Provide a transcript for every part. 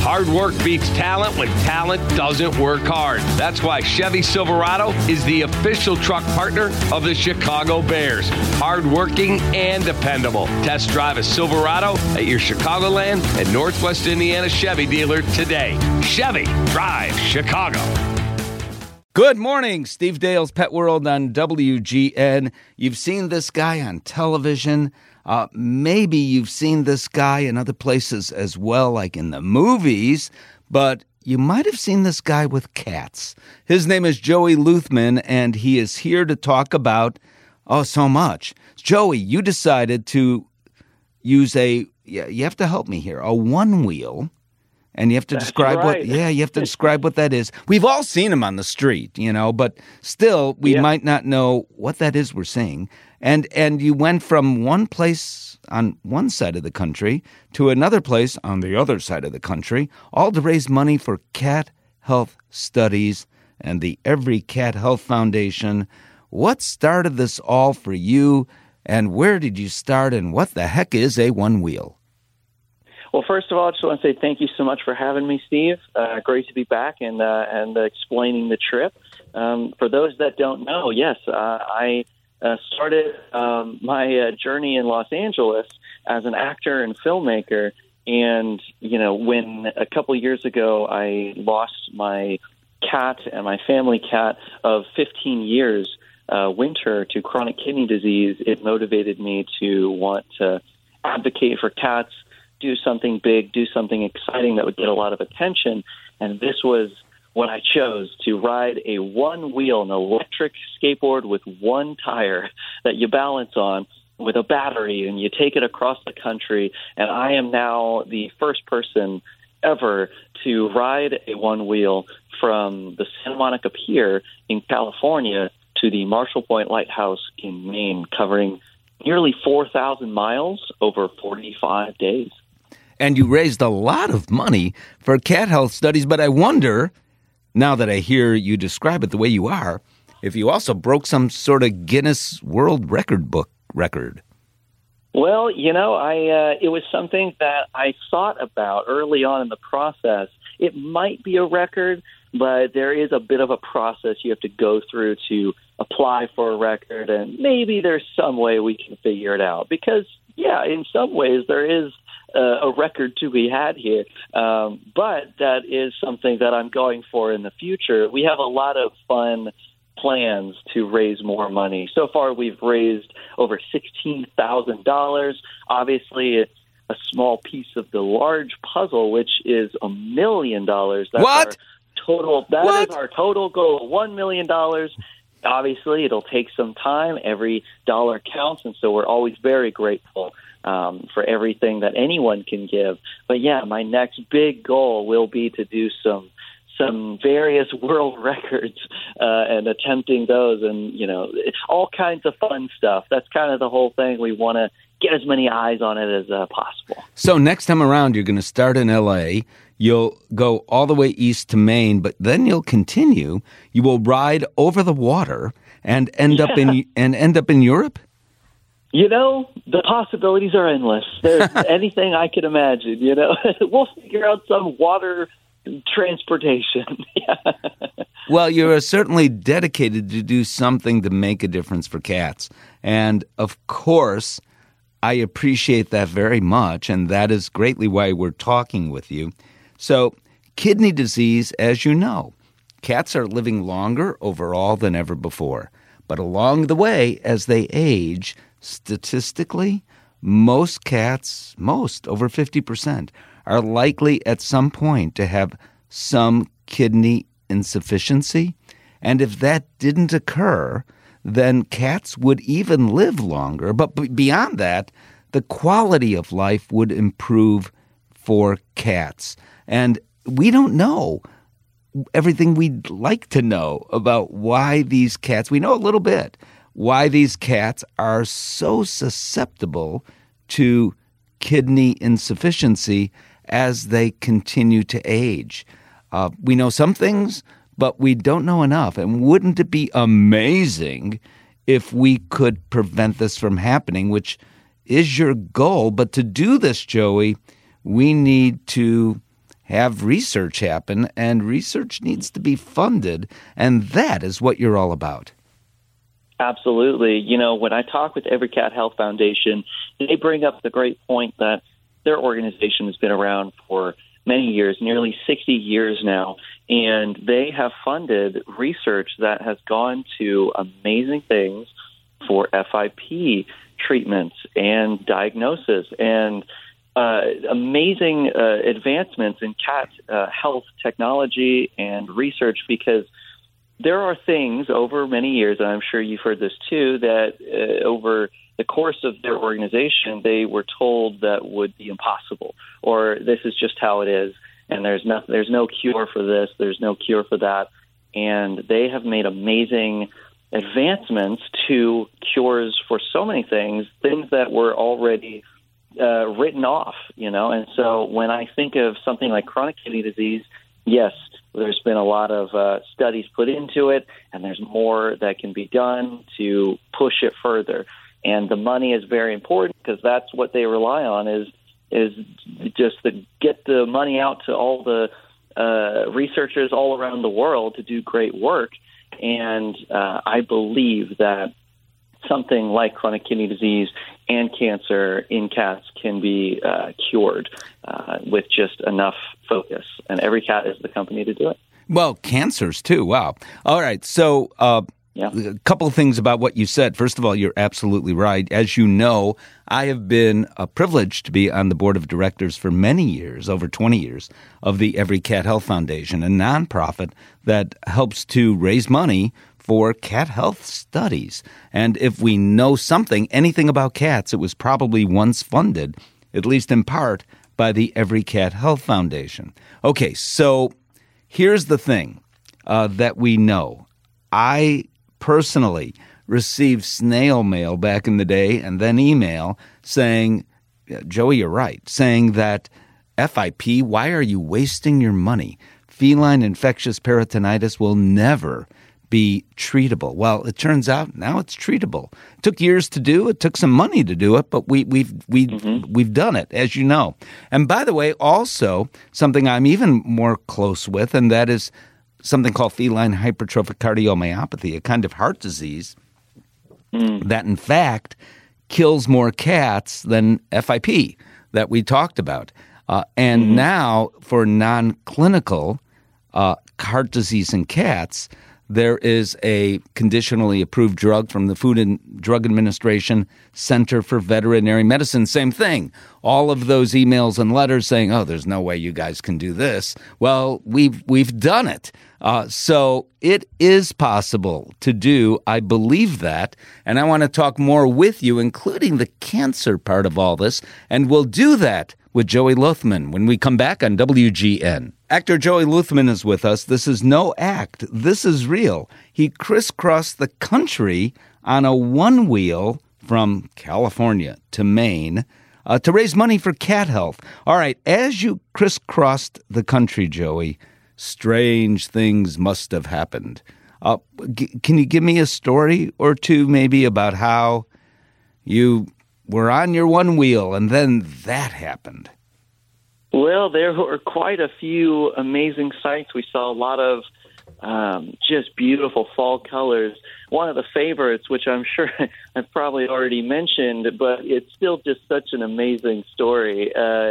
Hard work beats talent when talent doesn't work hard. That's why Chevy Silverado is the official truck partner of the Chicago Bears. Hardworking and dependable. Test drive a Silverado at your Chicagoland and Northwest Indiana Chevy dealer today. Chevy, drive Chicago. Good morning, Steve Dale's Pet World on WGN. You've seen this guy on television. Maybe you've seen this guy in other places as well, like in the movies, but you might have seen this guy with cats. His name is Joey Luthman, and he is here to talk about, so much. Joey, you decided to use you have to help me here, a one-wheel. And you have to describe describe what that is. We've all seen them on the street, but still we might not know what that is we're seeing. And you went from one place on one side of the country to another place on the other side of the country, all to raise money for cat health studies and the Every Cat Health Foundation. What started this all for you, and where did you start, and what the heck is a one-wheel? Well, first of all, I just want to say thank you so much for having me, Steve. Great to be back and explaining the trip. For those that don't know, yes, I started my journey in Los Angeles as an actor and filmmaker. And, when a couple years ago I lost my cat and my family cat of 15 years, Winter, to chronic kidney disease, it motivated me to want to advocate for cats, do something big, do something exciting that would get a lot of attention. And this was what I chose, to ride a one-wheel, an electric skateboard with one tire that you balance on with a battery, and you take it across the country. And I am now the first person ever to ride a one-wheel from the Santa Monica Pier in California to the Marshall Point Lighthouse in Maine, covering nearly 4,000 miles over 45 days. And you raised a lot of money for cat health studies, but I wonder, now that I hear you describe it the way you are, if you also broke some sort of Guinness World Book record. Well, it was something that I thought about early on in the process. It might be a record, but there is a bit of a process you have to go through to apply for a record, and maybe there's some way we can figure it out. Because, in some ways there is a record to be had here, but that is something that I'm going for in the future. We have a lot of fun plans to raise more money. So far, we've raised over $16,000. Obviously, it's a small piece of the large puzzle, which is $1 million. That's what? That is our total goal, $1 million. Obviously, it'll take some time. Every dollar counts, and so we're always very grateful for everything that anyone can give. But my next big goal will be to do some various world records and attempting those, and all kinds of fun stuff. That's kind of the whole thing. We want to get as many eyes on it as possible. So next time around, you're going to start in L.A., you'll go all the way east to Maine, but then you'll continue. You will ride over the water and end up in Europe. The possibilities are endless. There's anything I could imagine. We'll figure out some water transportation. Well, you're certainly dedicated to do something to make a difference for cats, and of course, I appreciate that very much, and that is greatly why we're talking with you. So, kidney disease, as you know, cats are living longer overall than ever before. But along the way, as they age, statistically, most cats, over 50%, are likely at some point to have some kidney insufficiency. And if that didn't occur, then cats would even live longer. But beyond that, the quality of life would improve for cats. And we don't know everything we'd like to know about why these cats, we know a little bit, why these cats are so susceptible to kidney insufficiency as they continue to age. We know some things, but we don't know enough. And wouldn't it be amazing if we could prevent this from happening, which is your goal? But to do this, Joey, we need to have research happen, and research needs to be funded, and that is what you're all about. Absolutely. You know, when I talk with Every Cat Health Foundation, they bring up the great point that their organization has been around for many years, nearly 60 years now, and they have funded research that has gone to amazing things for FIP treatments and diagnosis and amazing advancements in cat health technology and research, because there are things over many years, and I'm sure you've heard this too, that over the course of their organization, they were told that would be impossible, or this is just how it is, and there's no cure for this, there's no cure for that. And they have made amazing advancements to cures for so many things that were already written off, you know. And so when I think of something like chronic kidney disease, yes, there's been a lot of studies put into it, and there's more that can be done to push it further. And the money is very important, because that's what they rely on is just to get the money out to all the researchers all around the world to do great work. And I believe that something like chronic kidney disease and cancer in cats can be cured with just enough focus. And Every Cat is the company to do it. Well, cancers too. Wow. All right. So a couple of things about what you said. First of all, you're absolutely right. As you know, I have been privileged to be on the board of directors for many years, over 20 years, of the Every Cat Health Foundation, a nonprofit that helps to raise money for cat health studies. And if we know anything about cats, it was probably once funded, at least in part, by the Every Cat Health Foundation. Okay, so here's the thing that we know. I personally received snail mail back in the day, and then email saying, Joey, you're right, saying that FIP, why are you wasting your money? Feline infectious peritonitis will never be treatable. Well, it turns out now it's treatable. It took years to do. It took some money to do it, but we've done it, as you know. And by the way, also something I'm even more close with, and that is something called feline hypertrophic cardiomyopathy, a kind of heart disease that, in fact, kills more cats than FIP that we talked about. And now, for non-clinical heart disease in cats, there is a conditionally approved drug from the Food and Drug Administration Center for Veterinary Medicine. Same thing. All of those emails and letters saying, "Oh, there's no way you guys can do this." Well, we've done it. So it is possible to do. I believe that, and I want to talk more with you, including the cancer part of all this, and we'll do that with Joey Luthman when we come back on WGN. Actor Joey Luthman is with us. This is no act. This is real. He crisscrossed the country on a one-wheel from California to Maine to raise money for cat health. All right, as you crisscrossed the country, Joey, strange things must have happened. Can you give me a story or two maybe about how you were on your one wheel and then that happened? Well, there were quite a few amazing sights. We saw a lot of just beautiful fall colors. One of the favorites, which I'm sure I've probably already mentioned, but it's still just such an amazing story.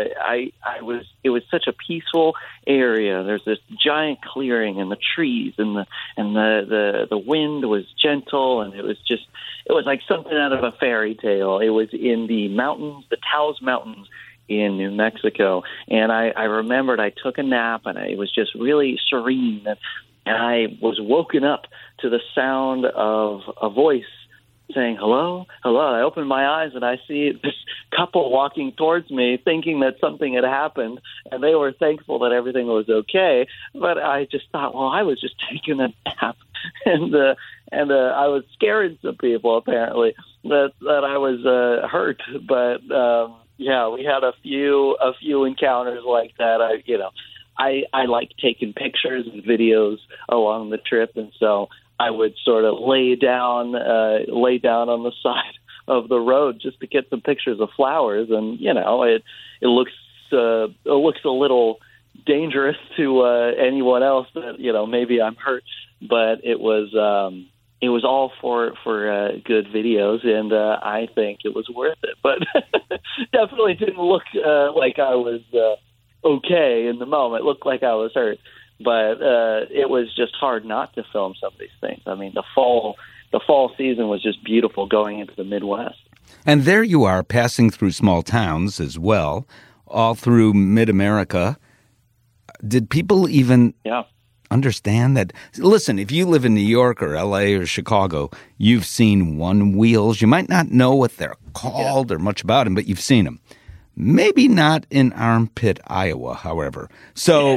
It was such a peaceful area. There's this giant clearing and the trees and the wind was gentle, and it was like something out of a fairy tale. It was in the mountains, the Taos Mountains in New Mexico. And I remembered I took a nap, and it was just really serene. And I was woken up to the sound of a voice saying, "Hello, hello." I opened my eyes, and I see this couple walking towards me, thinking that something had happened, and they were thankful that everything was okay. But I just thought, well, I was just taking a nap, and I was scaring some people apparently that I was hurt. But yeah, we had a few encounters like that. I like taking pictures and videos along the trip, and so I would sort of lay down on the side of the road just to get some pictures of flowers, and it looks a little dangerous to anyone else that, maybe I'm hurt, but it was all for good videos, and I think it was worth it. But definitely didn't look like I was okay in the moment. It looked like I was hurt, but it was just hard not to film some of these things. I mean, the fall season was just beautiful going into the Midwest. And there you are, passing through small towns as well, all through Mid-America. Did people even understand that? Listen, if you live in New York or L.A. or Chicago, you've seen one-wheels. You might not know what they're called or much about them, but you've seen them. Maybe not in Armpit, Iowa, however. So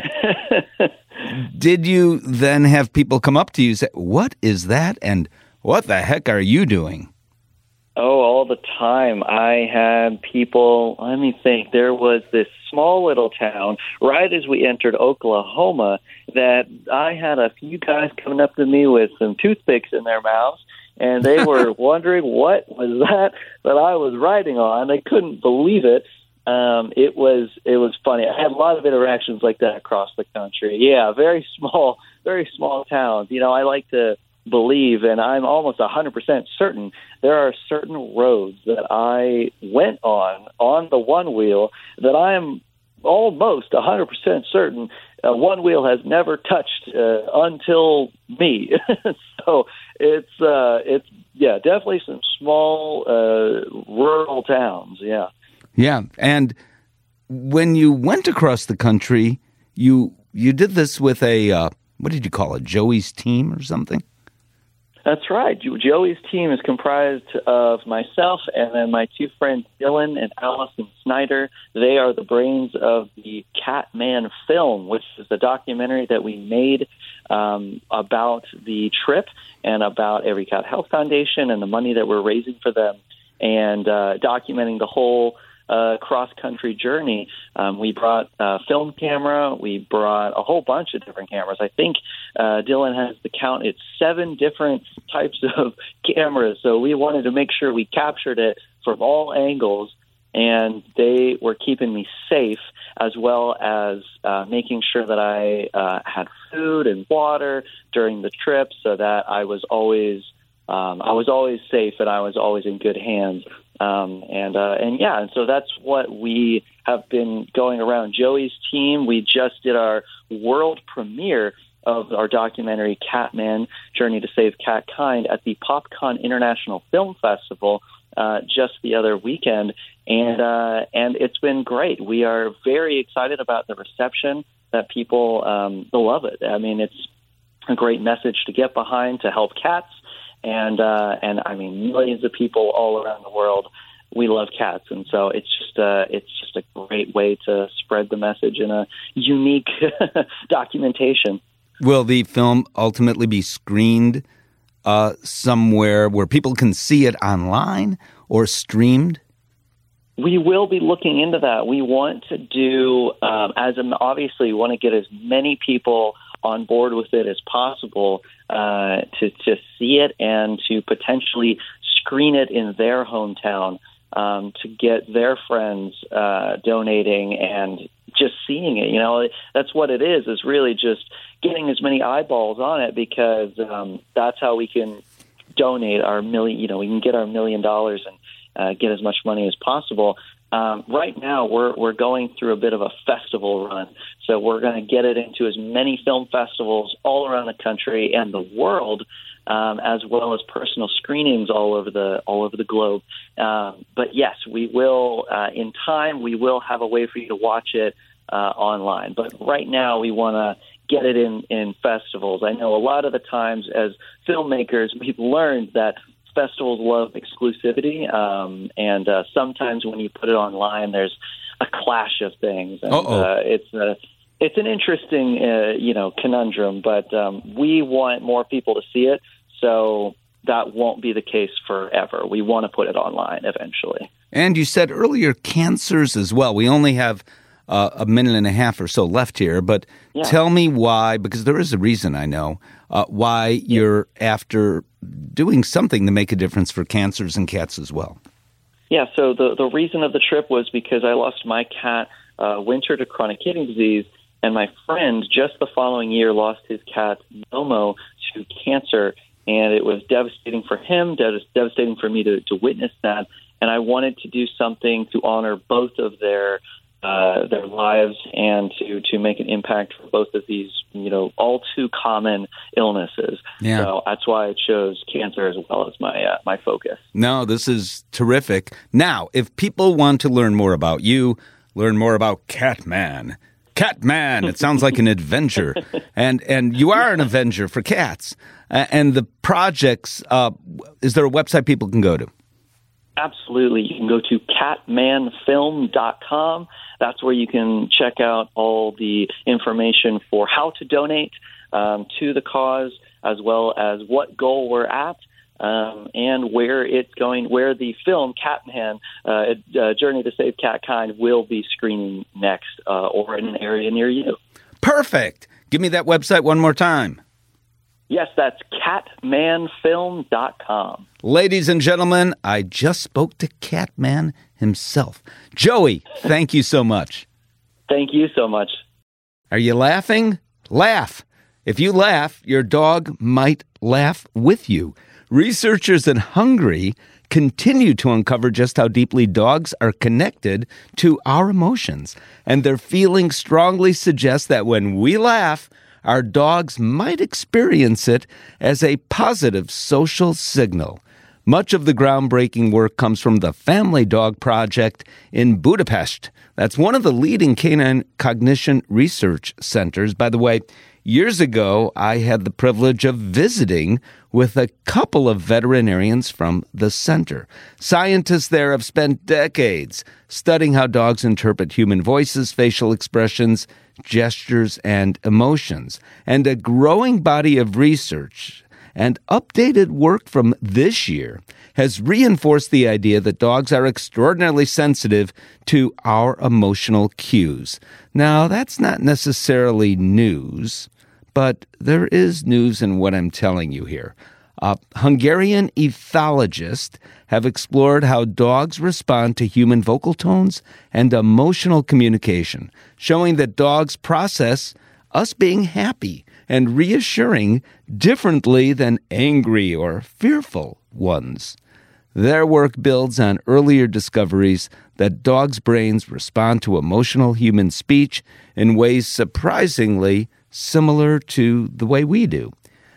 did you then have people come up to you and say, what is that? And what the heck are you doing? Oh, all the time. I had people, let me think, there was this small little town right as we entered Oklahoma that I had a few guys coming up to me with some toothpicks in their mouths, and they were wondering what was that I was riding on. They couldn't believe it. It was funny. I had a lot of interactions like that across the country. Yeah, very small towns. I like to believe, and I'm almost 100% certain, there are certain roads that I went on the one wheel that I'm almost 100% certain one wheel has never touched until me. So it's definitely some small rural towns. Yeah. Yeah, and when you went across the country, you did this with a what did you call it? Joey's team or something? That's right. Joey's team is comprised of myself and then my two friends, Dylan and Allison Snyder. They are the brains of the Catman film, which is the documentary that we made about the trip and about Every Cat Health Foundation and the money that we're raising for them, and documenting the whole cross-country journey. We brought a film camera. We brought a whole bunch of different cameras. I think Dylan has the count. It's 7 different types of cameras. So we wanted to make sure we captured it from all angles, and they were keeping me safe, as well as making sure that I had food and water during the trip, so that I was always safe and I was always in good hands. And so that's what we have been going around. Joey's team, we just did our world premiere of our documentary Catman, Journey to Save Catkind at the PopCon International Film Festival just the other weekend, and it's been great. We are very excited about the reception that people love it. I mean, it's a great message to get behind to help cats. And I mean, millions of people all around the world, we love cats, and so it's just a great way to spread the message in a unique documentation. Will the film ultimately be screened somewhere where people can see it online or streamed? We will be looking into that. We want to do, obviously, we want to get as many people on board with it as possible to see it and to potentially screen it in their hometown, to get their friends donating and just seeing it. That's what it is really just getting as many eyeballs on it, because that's how we can donate our million, we can get our $1 million and get as much money as possible. Right now, we're going through a bit of a festival run, so we're going to get it into as many film festivals all around the country and the world, as well as personal screenings all over the globe. But yes, we will in time. We will have a way for you to watch it online. But right now, we want to get it in festivals. I know a lot of the times as filmmakers, we've learned that festivals love exclusivity, and sometimes when you put it online, there's a clash of things. And, it's an interesting, conundrum, but we want more people to see it, so that won't be the case forever. We want to put it online eventually. And you said earlier cancers as well. We only have a minute and a half or so left here, but tell me why, because there is a reason I know, why you're after doing something to make a difference for cancers and cats as well. Yeah, so the reason of the trip was because I lost my cat, Winter, to chronic kidney disease, And my friend, just the following year, lost his cat, Momo, to cancer. And it was devastating for him, devastating for me to witness that. And I wanted to do something to honor both of their lives and to make an impact for both of these, all too common illnesses. Yeah. So that's why I chose cancer as well as my focus. No, this is terrific. Now, if people want to learn more about you, learn more about Catman, it sounds like an adventure. And you are an avenger for cats. And the projects, is there a website people can go to? Absolutely. You can go to catmanfilm.com. That's where you can check out all the information for how to donate to the cause, as well as what goal we're at, and where it's going, where the film Catman, Journey to Save Catkind, will be screening next, or in an area near you. Perfect. Give me that website one more time. Yes, that's catmanfilm.com. Ladies and gentlemen, I just spoke to Catman himself. Joey, thank you so much. Thank you so much. Are you laughing? Laugh. If you laugh, your dog might laugh with you. Researchers in Hungary continue to uncover just how deeply dogs are connected to our emotions. And their feelings strongly suggest that when we laugh, our dogs might experience it as a positive social signal. Much of the groundbreaking work comes from the Family Dog Project in Budapest. That's one of the leading canine cognition research centers. By the way, years ago, I had the privilege of visiting with a couple of veterinarians from the center. Scientists there have spent decades studying how dogs interpret human voices, facial expressions, gestures, and emotions. And a growing body of research and updated work from this year has reinforced the idea that dogs are extraordinarily sensitive to our emotional cues. Now, that's not necessarily news, but there is news in what I'm telling you here. Hungarian ethologists have explored how dogs respond to human vocal tones and emotional communication, showing that dogs process us being happy and reassuring differently than angry or fearful ones. Their work builds on earlier discoveries that dogs' brains respond to emotional human speech in ways surprisingly similar to the way we do.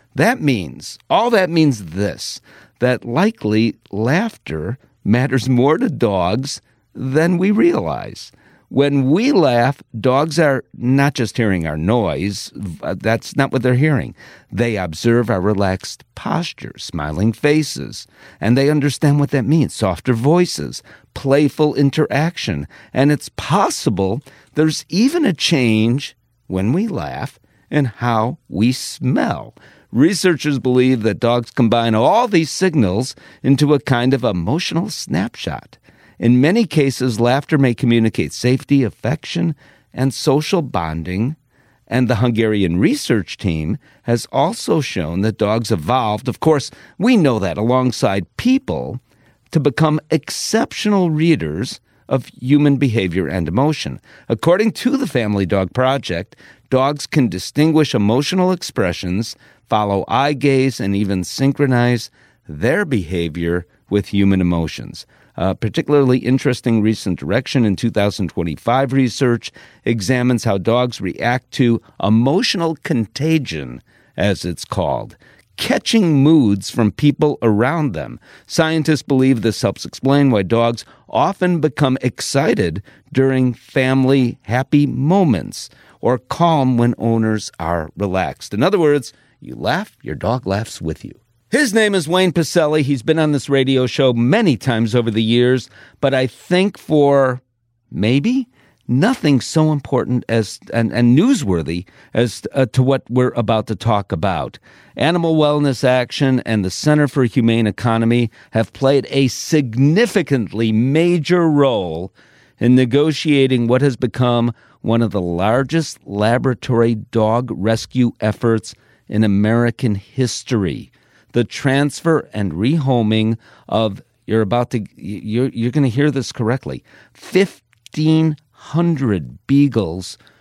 All that means this, that likely laughter matters more to dogs than we realize. When we laugh, dogs are not just hearing our noise. That's not what they're hearing. They observe our relaxed posture, smiling faces, and they understand what that means. Softer voices, playful interaction, and it's possible there's even a change when we laugh in how we smell. Researchers believe that dogs combine all these signals into a kind of emotional snapshot. In many cases, laughter may communicate safety, affection, and social bonding. And the Hungarian research team has also shown that dogs evolved, of course, we know that, alongside people, to become exceptional readers of human behavior and emotion. According to the Family Dog Project, dogs can distinguish emotional expressions, follow eye gaze, and even synchronize their behavior with human emotions. Particularly interesting recent direction in 2025 research examines how dogs react to emotional contagion, as it's called, catching moods from people around them. Scientists believe this helps explain why dogs often become excited during family happy moments or calm when owners are relaxed. In other words, you laugh, your dog laughs with you. His name is Wayne Pacelle. He's been on this radio show many times over the years, but I think for maybe nothing so important as and newsworthy as to what we're about to talk about. Animal Wellness Action and the Center for Humane Economy have played a significantly major role in negotiating what has become one of the largest laboratory dog rescue efforts in American history. The transfer and rehoming of, you're going to hear this correctly, 1,500 beagles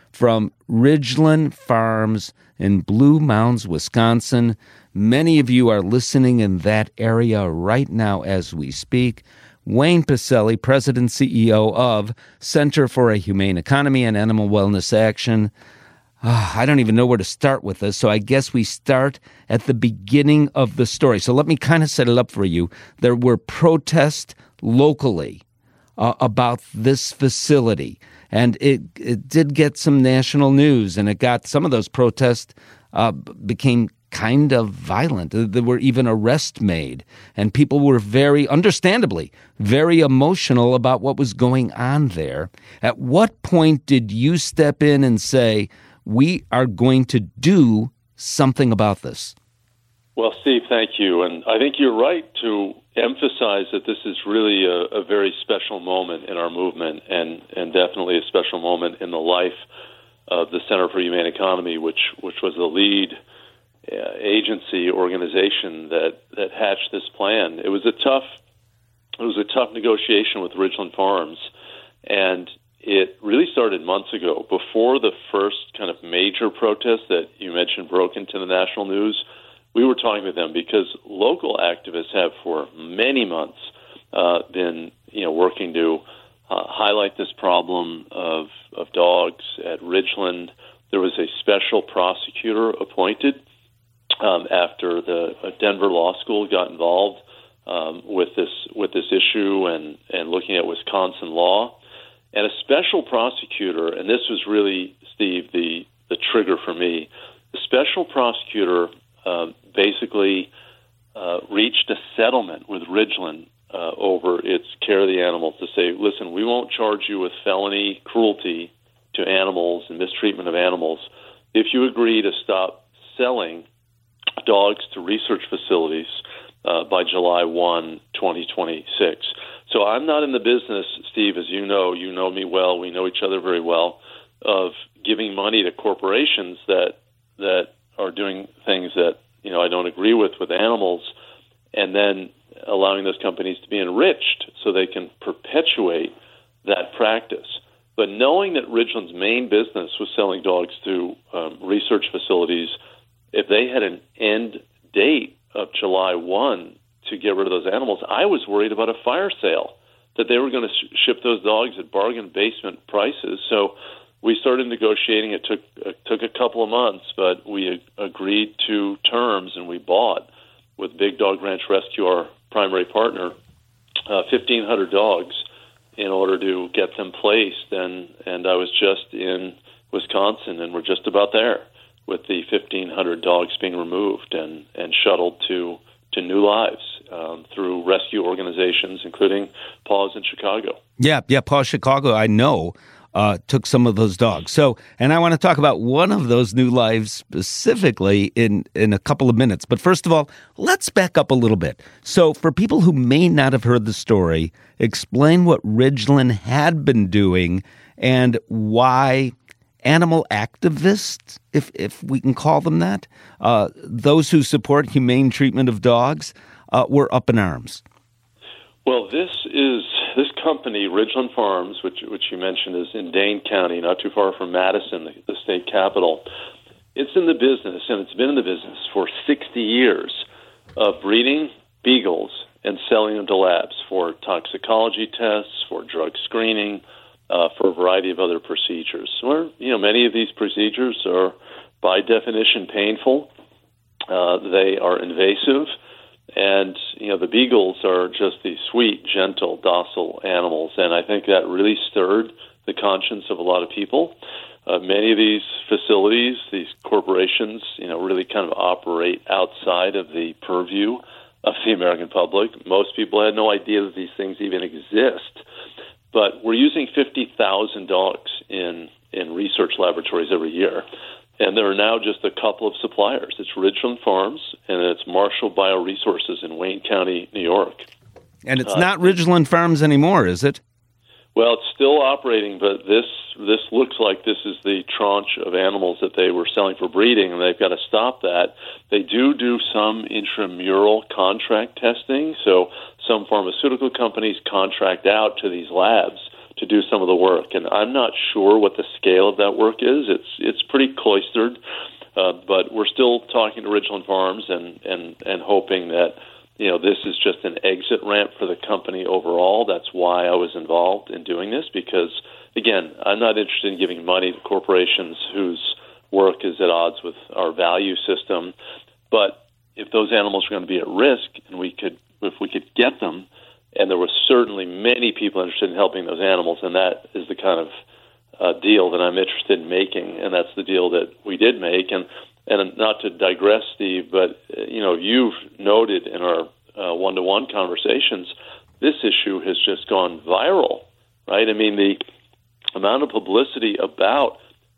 from Ridgeland Farms in Blue Mounds, Wisconsin. Many of you are listening in that area right now as we speak. Wayne Pacelle, President CEO of Center for a Humane Economy and Animal Wellness Action. I don't even know where to start with this, so I guess we start at the beginning of the story. So let me kind of set it up for you. There were protests locally about this facility, and it did get some national news, and it got some of those protests became kind of violent. There were even arrests made, and people were understandably, very emotional about what was going on there. At what point did you step in and say, we are going to do something about this? Well, Steve, thank you. And I think you're right to emphasize that this is really a very special moment in our movement and definitely a special moment in the life of the Center for Humane Economy, which was the lead agency organization that hatched this plan. It was a tough negotiation with Ridgeland Farms, and it really started months ago, before the first kind of major protest that you mentioned broke into the national news. We were talking to them because local activists have for many months been working to highlight this problem of dogs at Ridgeland. There was a special prosecutor appointed after the Denver Law School got involved with this issue and looking at Wisconsin law. And a special prosecutor, and this was really, Steve, the trigger for me. The special prosecutor basically reached a settlement with Ridgeland over its care of the animals to say, listen, we won't charge you with felony cruelty to animals and mistreatment of animals if you agree to stop selling dogs to research facilities by July 1, 2026. So I'm not in the business, Steve, as you know me well, we know each other very well, of giving money to corporations that are doing things that I don't agree with animals, and then allowing those companies to be enriched so they can perpetuate that practice. But knowing that Ridgeland's main business was selling dogs to research facilities, if they had an end date of July 1 to get rid of those animals, I was worried about a fire sale, that they were going to ship those dogs at bargain basement prices. So we started negotiating. It took a couple of months, but we agreed to terms, and we bought, with Big Dog Ranch Rescue, our primary partner, 1,500 dogs in order to get them placed. And I was just in Wisconsin, and we're just about there with the 1,500 dogs being removed and shuttled to new lives through rescue organizations, including Paws in Chicago. Yeah, Paws Chicago, I know, took some of those dogs. So, and I want to talk about one of those new lives specifically in a couple of minutes. But first of all, let's back up a little bit. So for people who may not have heard the story, explain what Ridgeland had been doing and why animal activists, if we can call them that, those who support humane treatment of dogs, were up in arms. Well, this company, Ridgeland Farms, which you mentioned, is in Dane County, not too far from Madison, the state capital. It's in the business, and it's been in the business for 60 years, of breeding beagles and selling them to labs for toxicology tests, for drug screening, for a variety of other procedures. Where, many of these procedures are, by definition, painful. They are invasive. And, the beagles are just these sweet, gentle, docile animals. And I think that really stirred the conscience of a lot of people. Many of these facilities, these corporations, really kind of operate outside of the purview of the American public. Most people had no idea that these things even exist. But we're using 50,000 dogs in research laboratories every year. And there are now just a couple of suppliers. It's Ridgeland Farms, and it's Marshall Bioresources in Wayne County, New York. And it's not Ridgeland Farms anymore, is it? Well, it's still operating, but this looks like this is the tranche of animals that they were selling for breeding, and they've got to stop that. They do some intramural contract testing, so some pharmaceutical companies contract out to these labs to do some of the work. And I'm not sure what the scale of that work is. It's pretty cloistered, but we're still talking to Ridgeland Farms and hoping that this is just an exit ramp for the company overall. That's why I was involved in doing this, because, again, I'm not interested in giving money to corporations whose work is at odds with our value system. But if those animals are going to be at risk, and if we could get them, and there were certainly many people interested in helping those animals, and that is the kind of deal that I'm interested in making, and that's the deal that we did make. And not to digress, Steve, but you've noted in our one-to-one conversations, this issue has just gone viral, right? I mean, the amount of publicity about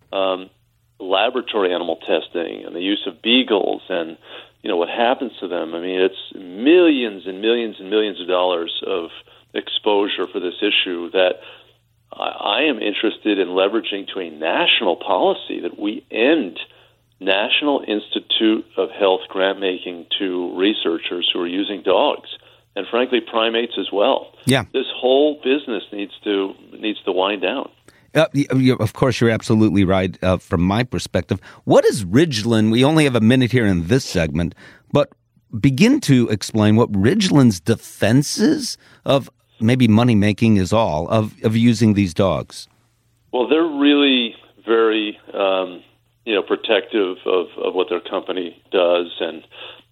laboratory animal testing and the use of beagles and what happens to them. I mean, it's millions and millions and millions of dollars of exposure for this issue that I am interested in leveraging to a national policy, that we end National Institute of Health grant making to researchers who are using dogs, and frankly primates as well. Yeah, this whole business needs to wind down. Of course, you're absolutely right. From my perspective, what is Ridgeland? We only have a minute here in this segment, but begin to explain what Ridgeland's defense is of maybe money making is all of using these dogs. Well, they're really very protective of what their company does, and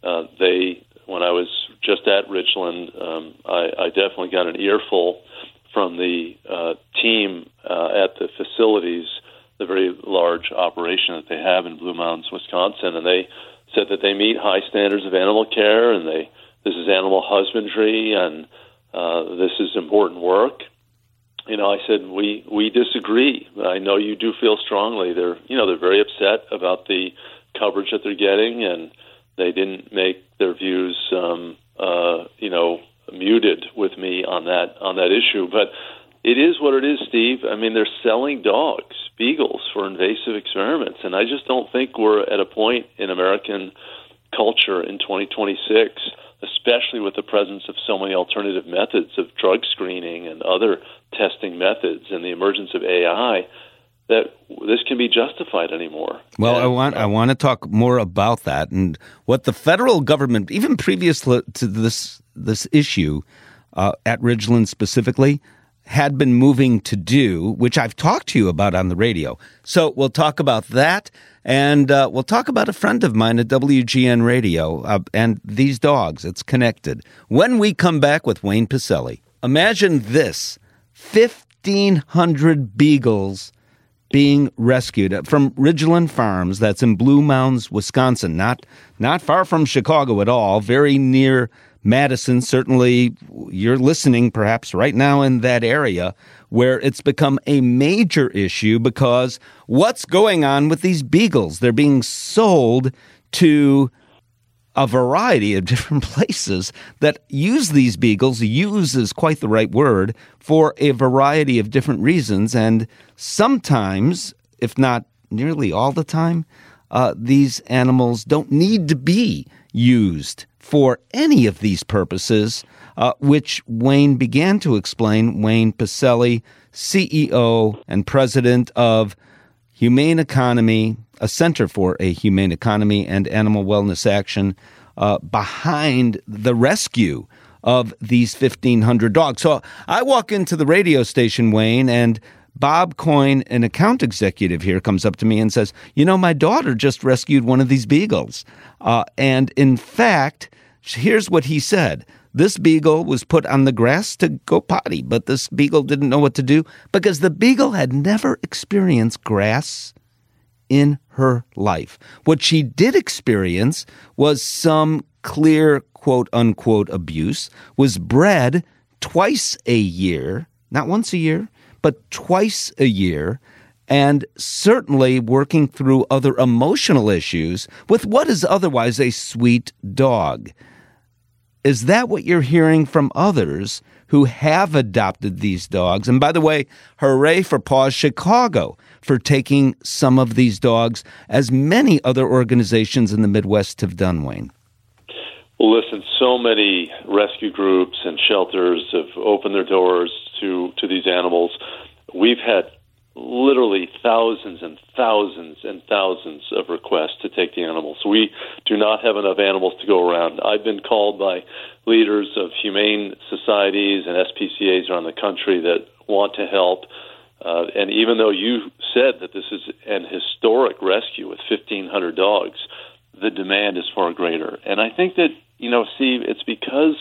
when I was just at Ridgeland, I definitely got an earful from the team at the facilities, the very large operation that they have in Blue Mountains, Wisconsin, and they said that they meet high standards of animal care, and this is animal husbandry, and this is important work. I said we disagree. I know you do feel strongly. They're very upset about the coverage that they're getting, and they didn't make their views muted with me on that issue. But it is what it is, Steve. I mean, they're selling dogs, beagles, for invasive experiments, and I just don't think we're at a point in American culture in 2026, especially with the presence of so many alternative methods of drug screening and other testing methods and the emergence of AI, that this can be justified anymore. Well, I want to talk more about that and what the federal government, even previous to this issue at Ridgeland specifically, had been moving to do, which I've talked to you about on the radio. So we'll talk about that, and we'll talk about a friend of mine at WGN Radio and these dogs. It's connected. When we come back with Wayne Pacelle. Imagine this, 1,500 beagles being rescued from Ridgeland Farms. That's in Blue Mounds, Wisconsin, not far from Chicago at all, very near Madison. Certainly you're listening perhaps right now in that area where it's become a major issue because what's going on with these beagles? They're being sold to a variety of different places that use these beagles. Use is quite the right word for a variety of different reasons. And sometimes, if not nearly all the time, these animals don't need to be used for any of these purposes, which Wayne began to explain. Wayne Pacelle, CEO and president of Humane Economy, a Center for a Humane Economy and Animal Wellness Action, behind the rescue of these 1,500 dogs. So I walk into the radio station, Wayne, and Bob Coyne, an account executive here, comes up to me and says, my daughter just rescued one of these beagles. And in fact, here's what he said. This beagle was put on the grass to go potty, but this beagle didn't know what to do because the beagle had never experienced grass in her life. What she did experience was some clear, quote-unquote, abuse, was bred twice a year, not once a year, but twice a year, and certainly working through other emotional issues with what is otherwise a sweet dog. Is that what you're hearing from others who have adopted these dogs? And by the way, hooray for Paws Chicago for taking some of these dogs, as many other organizations in the Midwest have done, Wayne. Well, listen, so many rescue groups and shelters have opened their doors to these animals. We've had literally thousands and thousands and thousands of requests to take the animals. We do not have enough animals to go around. I've been called by leaders of humane societies and SPCAs around the country that want to help. And even though you said that this is an historic rescue with 1,500 dogs, the demand is far greater. And I think that, Steve, it's because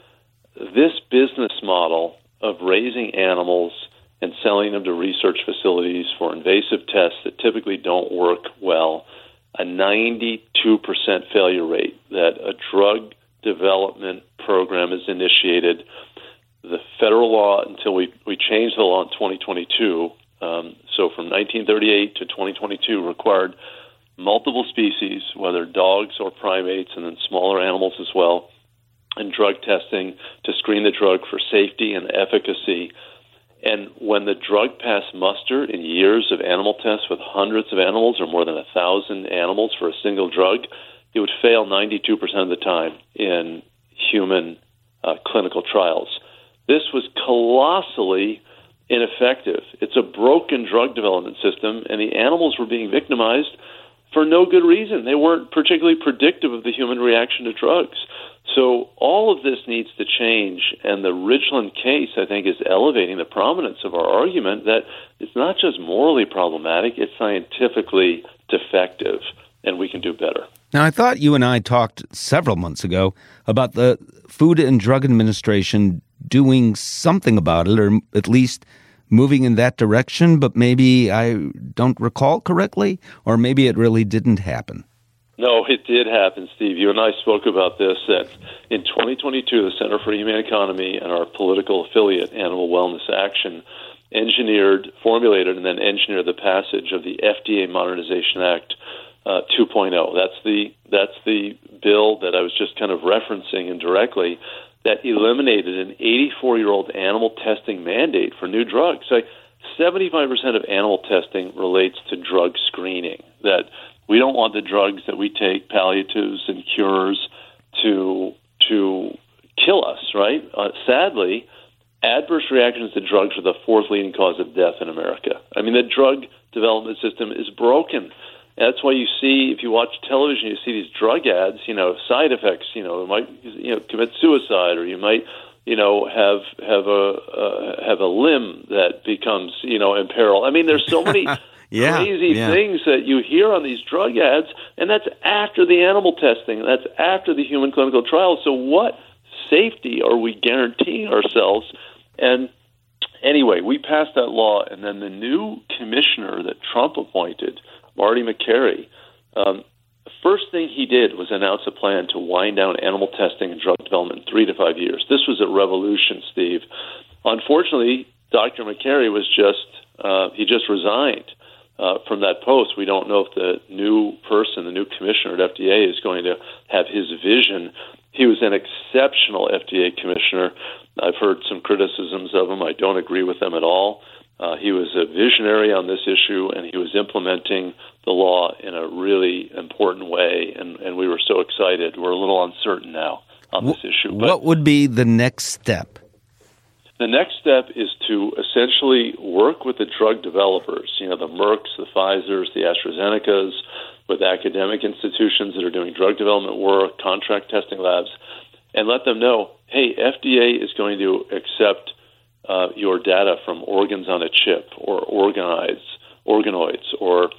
this business model of raising animals and selling them to research facilities for invasive tests that typically don't work well, a 92% failure rate, that a drug development program is initiated. The federal law, until we changed the law in 2022, so from 1938 to 2022, required multiple species, whether dogs or primates, and then smaller animals as well, and drug testing to screen the drug for safety and efficacy. And when the drug passed muster in years of animal tests with hundreds of animals or more than 1,000 animals for a single drug, it would fail 92% of the time in human clinical trials. This was colossally ineffective. It's a broken drug development system, and the animals were being victimized for no good reason. They weren't particularly predictive of the human reaction to drugs. So all of this needs to change, and the Ridgeland case, I think, is elevating the prominence of our argument that it's not just morally problematic, it's scientifically defective, and we can do better. Now, I thought you and I talked several months ago about the Food and Drug Administration doing something about it, or at least moving in that direction, but maybe I don't recall correctly, or maybe it really didn't happen. No, it did happen, Steve. You and I spoke about this, that in 2022, the Center for Humane Economy and our political affiliate, Animal Wellness Action, formulated, and then engineered the passage of the FDA Modernization Act 2.0. That's the bill that I was just kind of referencing indirectly that eliminated an 84-year-old animal testing mandate for new drugs. 75% of animal testing relates to drug screening, that we don't want the drugs that we take, palliatives and cures, to kill us, right? Sadly, adverse reactions to drugs are the fourth leading cause of death in America. I mean, the drug development system is broken. That's why you see, if you watch television, you see these drug ads, side effects, you might, commit suicide, or you might, have a limb that becomes, imperiled. I mean, there's so many crazy things that you hear on these drug ads, and that's after the animal testing. That's after the human clinical trials. So what safety are we guaranteeing ourselves? And anyway, we passed that law, and then the new commissioner that Trump appointed, Marty Makary, the first thing he did was announce a plan to wind down animal testing and drug development in 3 to 5 years. This was a revolution, Steve. Unfortunately, Dr. Makary he just resigned from that post. We don't know if the new commissioner at FDA is going to have his vision. He was an exceptional FDA commissioner. I've heard some criticisms of him. I don't agree with them at all. He was a visionary on this issue, and he was implementing the law in a really important way, and we were so excited. We're a little uncertain now on this issue. But what would be the next step? The next step is to essentially work with the drug developers, the Mercks, the Pfizers, the AstraZenecas, with academic institutions that are doing drug development work, contract testing labs, and let them know, hey, FDA is going to accept your data from organs on a chip, or organoids, or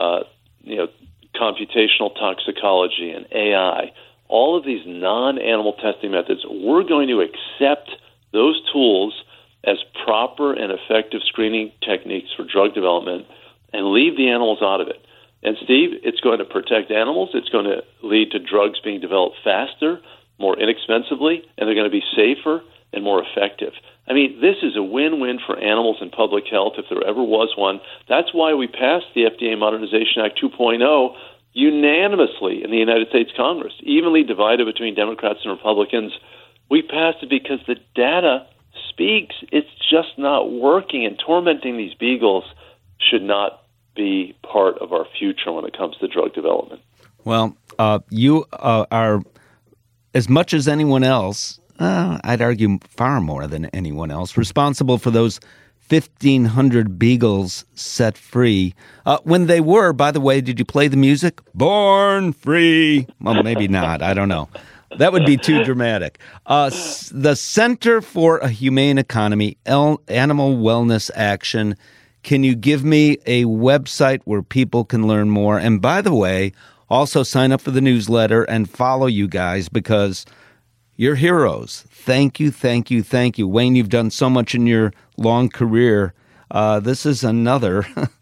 computational toxicology and AI. All of these non-animal testing methods, we're going to accept those tools as proper and effective screening techniques for drug development and leave the animals out of it. And Steve, it's going to protect animals. It's going to lead to drugs being developed faster, more inexpensively, and they're going to be safer and more effective. I mean, this is a win-win for animals and public health if there ever was one. That's why we passed the FDA Modernization Act 2.0 unanimously in the United States Congress, evenly divided between Democrats and Republicans. We passed it because the data speaks. It's just not working, and tormenting these beagles should not be part of our future when it comes to drug development. Well, you are, as much as anyone else, I'd argue far more than anyone else, responsible for those 1,500 beagles set free. When they were, by the way, did you play the music? Born free. Well, maybe not. I don't know. That would be too dramatic. The Center for a Humane Economy, Animal Wellness Action. Can you give me a website where people can learn more? And by the way, also sign up for the newsletter and follow you guys because you're heroes. Thank you, thank you, thank you. Wayne, you've done so much in your long career. This is another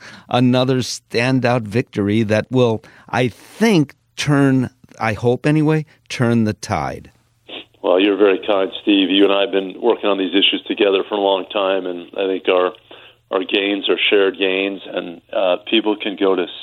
standout victory that will, I think, I hope anyway, turn the tide. Well, you're very kind, Steve. You and I have been working on these issues together for a long time, and I think our gains are shared gains, and people can go to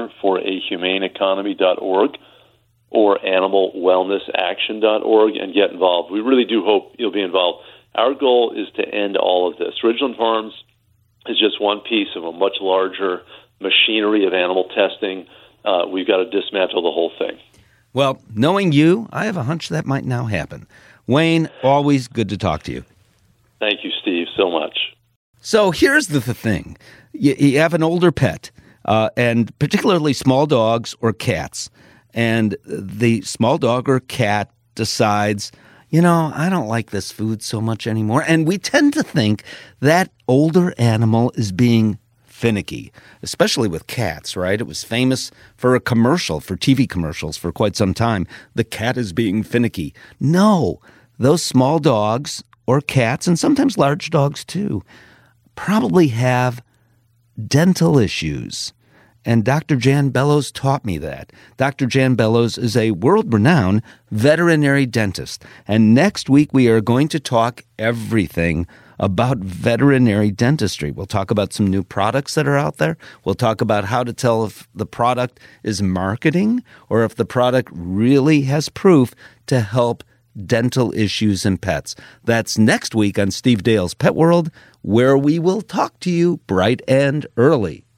centerforahumaneeconomy.org or animalwellnessaction.org and get involved. We really do hope you'll be involved. Our goal is to end all of this. Ridgeland Farms is just one piece of a much larger machinery of animal testing. We've got to dismantle the whole thing. Well, knowing you, I have a hunch that might now happen. Wayne, always good to talk to you. Thank you, Steve, so much. So here's the thing. You have an older pet, and particularly small dogs or cats, and the small dog or cat decides, I don't like this food so much anymore. And we tend to think that older animal is being finicky, especially with cats, right? It was famous for TV commercials for quite some time. The cat is being finicky. No, those small dogs or cats, and sometimes large dogs too, probably have dental issues. And Dr. Jan Bellows taught me that. Dr. Jan Bellows is a world-renowned veterinary dentist. And next week we are going to talk everything about veterinary dentistry. We'll talk about some new products that are out there. We'll talk about how to tell if the product is marketing or if the product really has proof to help dental issues in pets. That's next week on Steve Dale's Pet World, where we will talk to you bright and early.